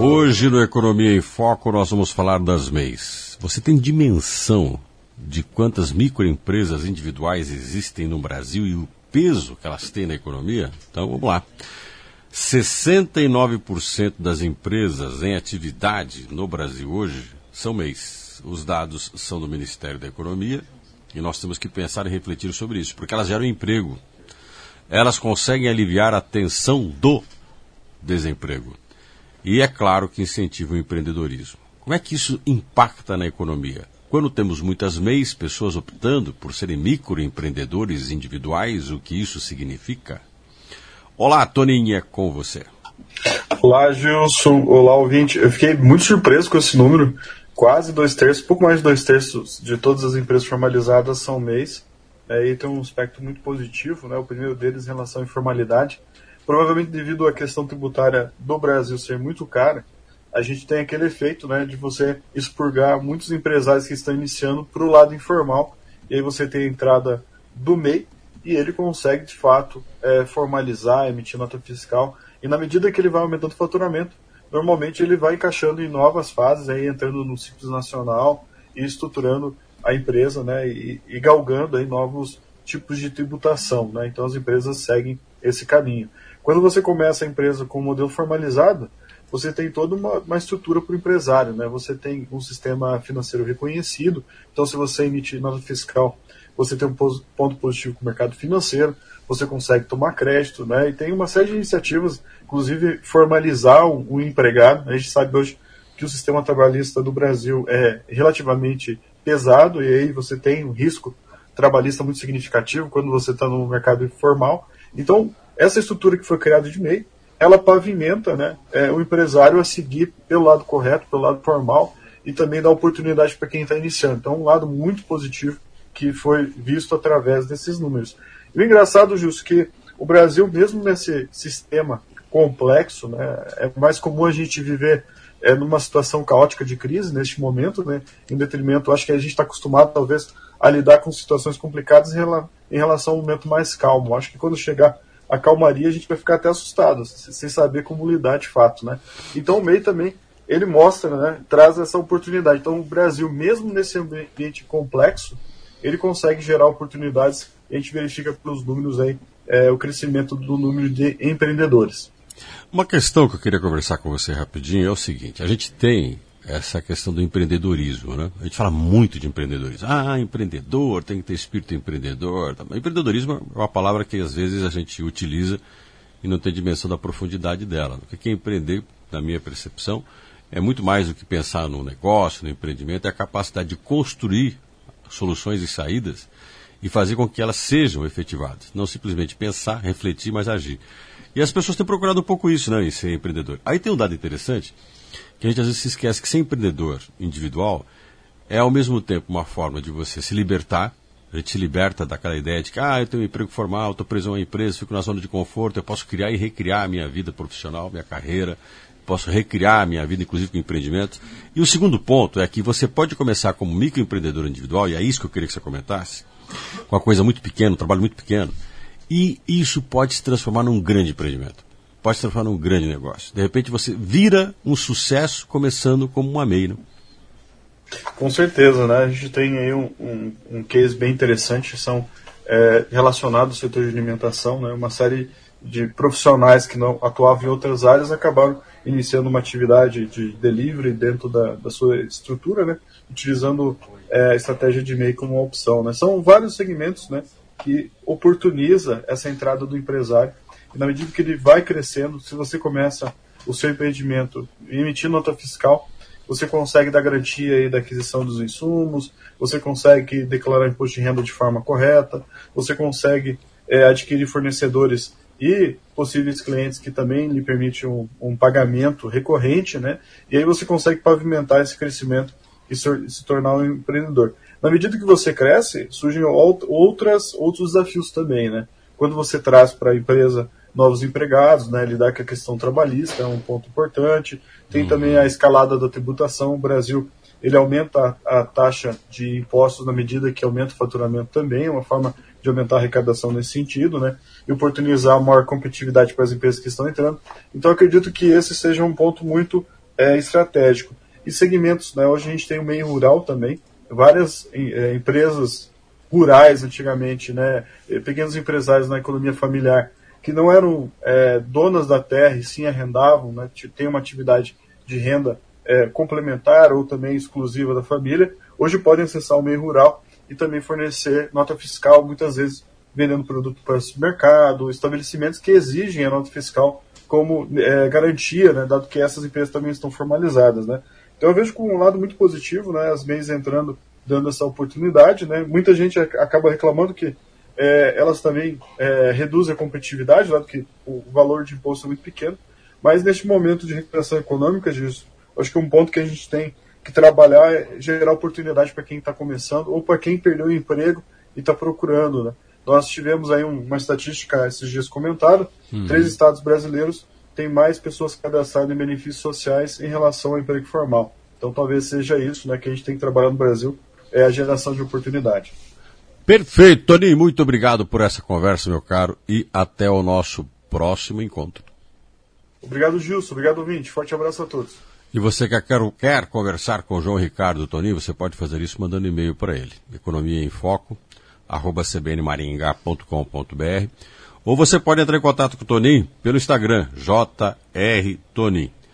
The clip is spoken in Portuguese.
Hoje no Economia em Foco nós vamos falar das MEIs. Você tem dimensão de quantas microempresas individuais existem no Brasil e o peso que elas têm na economia? Então vamos lá. 69% das empresas em atividade no Brasil hoje são MEIs. Os dados são do Ministério da Economia e nós temos que pensar e refletir sobre isso, porque elas geram emprego. Elas conseguem aliviar a tensão do desemprego. E é claro que incentiva o empreendedorismo. Como é que isso impacta na economia? Quando temos muitas MEIs, pessoas optando por serem microempreendedores individuais, o que isso significa? Olá, Toninha, com você. Olá, Gilson. Olá, ouvinte. Eu fiquei muito surpreso com esse número. Quase 2/3, pouco mais de 2/3 de todas as empresas formalizadas são MEIs. E tem um aspecto muito positivo, né? O primeiro deles em relação à informalidade. Provavelmente devido à questão tributária do Brasil ser muito cara, a gente tem aquele efeito, né, de você expurgar muitos empresários que estão iniciando para o lado informal, e aí você tem a entrada do MEI, e ele consegue, de fato, formalizar, emitir nota fiscal, e na medida que ele vai aumentando o faturamento, normalmente ele vai encaixando em novas fases, aí entrando no Simples Nacional e estruturando a empresa, né, e galgando aí novos tipos de tributação, né? Então as empresas seguem esse caminho. Quando você começa a empresa com um modelo formalizado, você tem toda uma estrutura para o empresário, né? Você tem um sistema financeiro reconhecido, então se você emitir nota fiscal, você tem um ponto positivo com o mercado financeiro, você consegue tomar crédito, né? E tem uma série de iniciativas, inclusive formalizar um empregado. A gente sabe hoje que o sistema trabalhista do Brasil é relativamente pesado, e aí você tem um risco trabalhista muito significativo quando você está no mercado informal. Então, essa estrutura que foi criada de MEI, ela pavimenta, né, o empresário a seguir pelo lado correto, pelo lado formal, e também dá oportunidade para quem está iniciando. Então, um lado muito positivo que foi visto através desses números. E o engraçado, Justo, que o Brasil, mesmo nesse sistema complexo, né, é mais comum a gente viver numa situação caótica de crise neste momento, né, em detrimento, acho que a gente está acostumado, talvez, a lidar com situações complicadas em relação a um momento mais calmo. Acho que quando chegar a calmaria, a gente vai ficar até assustado, sem saber como lidar de fato, né? Então o MEI também, ele mostra, né, traz essa oportunidade. Então o Brasil, mesmo nesse ambiente complexo, ele consegue gerar oportunidades, e a gente verifica pelos números aí, o crescimento do número de empreendedores. Uma questão que eu queria conversar com você rapidinho é o seguinte: a gente tem essa questão do empreendedorismo, né? A gente fala muito de empreendedorismo. Empreendedor, tem que ter espírito empreendedor. Empreendedorismo é uma palavra que às vezes a gente utiliza e não tem dimensão da profundidade dela. Porque quem empreender, na minha percepção, é muito mais do que pensar no negócio, no empreendimento, é a capacidade de construir soluções e saídas e fazer com que elas sejam efetivadas. Não simplesmente pensar, refletir, mas agir. E as pessoas têm procurado um pouco isso, né, em ser empreendedor. Aí tem um dado interessante, que a gente às vezes se esquece que ser empreendedor individual é ao mesmo tempo uma forma de você se libertar. A gente se liberta daquela ideia de que eu tenho um emprego formal, estou preso a uma empresa, fico na zona de conforto, eu posso criar e recriar a minha vida profissional, minha carreira, posso recriar a minha vida, inclusive com empreendimentos. E o segundo ponto é que você pode começar como microempreendedor individual, e é isso que eu queria que você comentasse, com uma coisa muito pequena, um trabalho muito pequeno, e isso pode se transformar num grande empreendimento. Pode se transformar num grande negócio. De repente você vira um sucesso começando como uma MEI, não? Com certeza, né? A gente tem aí um case bem interessante, são relacionados ao setor de alimentação, né? Uma série de profissionais que não atuavam em outras áreas acabaram iniciando uma atividade de delivery dentro da sua estrutura, né? Utilizando a estratégia de MEI como uma opção, né? São vários segmentos, né, que oportuniza essa entrada do empresário. E na medida que ele vai crescendo, se você começa o seu empreendimento emitindo nota fiscal, você consegue dar garantia aí da aquisição dos insumos, você consegue declarar imposto de renda de forma correta, você consegue adquirir fornecedores e possíveis clientes que também lhe permitem um pagamento recorrente, né? E aí você consegue pavimentar esse crescimento e se tornar um empreendedor. Na medida que você cresce, surgem outros desafios também, né? Quando você traz para a empresa novos empregados, né, lidar com a questão trabalhista é um ponto importante. Tem também a escalada da tributação. O Brasil, ele aumenta a taxa de impostos na medida que aumenta o faturamento também, é uma forma de aumentar a arrecadação nesse sentido, né, e oportunizar maior competitividade para as empresas que estão entrando. Então, acredito que esse seja um ponto muito estratégico. E segmentos, né? Hoje a gente tem o meio rural também, várias empresas rurais antigamente, né? Pequenos empresários na economia familiar, que não eram donas da terra e sim arrendavam, né? Tem uma atividade de renda complementar ou também exclusiva da família, hoje podem acessar o meio rural e também fornecer nota fiscal, muitas vezes vendendo produto para o supermercado, estabelecimentos que exigem a nota fiscal como garantia, né, dado que essas empresas também estão formalizadas, né. Então eu vejo com um lado muito positivo, né, as MEIs entrando, dando essa oportunidade, né. Muita gente acaba reclamando que elas também reduzem a competitividade, dado que o valor de imposto é muito pequeno, mas neste momento de recuperação econômica, Gilson, acho que um ponto que a gente tem que trabalhar é gerar oportunidade para quem está começando ou para quem perdeu o emprego e está procurando, né. Nós tivemos aí uma estatística esses dias comentada, 3 estados brasileiros têm mais pessoas cadastradas em benefícios sociais em relação ao emprego formal. Então talvez seja isso, né, que a gente tem que trabalhar no Brasil, é a geração de oportunidade. Perfeito, Toninho, muito obrigado por essa conversa, meu caro, e até o nosso próximo encontro. Obrigado, Gilson, obrigado, ouvinte, forte abraço a todos. E você que quer conversar com o João Ricardo Toninho, você pode fazer isso mandando e-mail para ele, economiaemfoco@cbnmaringá.com.br, ou você pode entrar em contato com o Toninho pelo Instagram, JR Toninho.